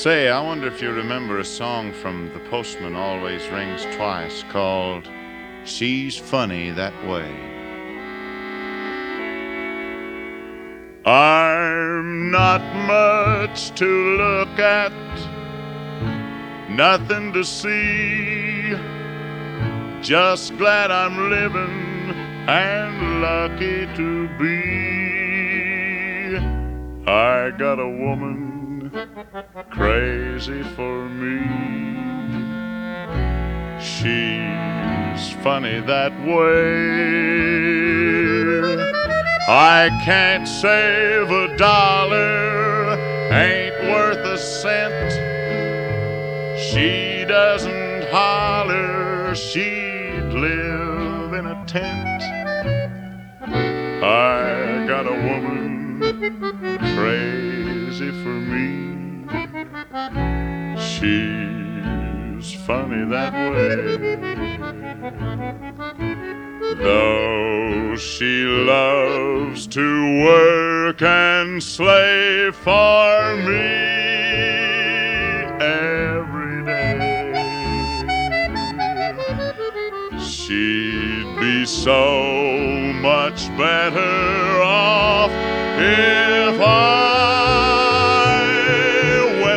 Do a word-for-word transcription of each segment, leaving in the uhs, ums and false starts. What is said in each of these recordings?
Say, I wonder if you remember a song from The Postman Always Rings Twice called She's Funny That Way. I'm not much to look at, nothing to see, just glad I'm living and lucky to be. I got a woman crazy for me. She's funny that way. I can't save a dollar, ain't worth a cent. She doesn't holler, she'd live in a tent. I got a woman crazy for me. She's funny that way. Though she loves to work and slave for me every day, she'd be so much better off if I went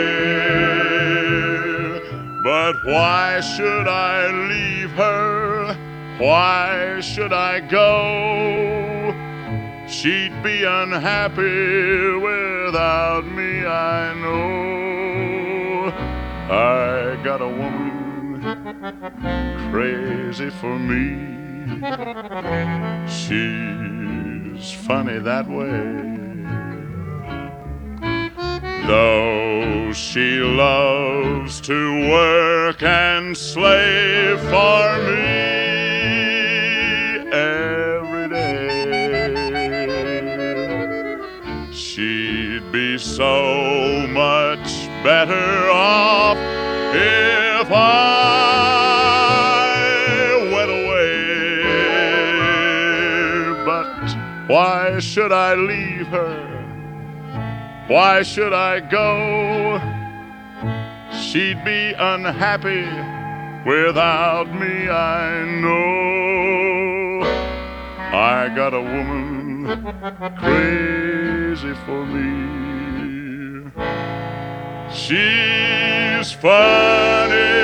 away. But why should I leave her? Why should I go? She'd be unhappy without me, I know. I got a woman crazy for me. She's funny that way. Though she loves to work and slave for me every day, she'd be so much better off if I went away. But why should I leave her? Why should I go? She'd be unhappy without me, I know. I got a woman crazy for me. She's funny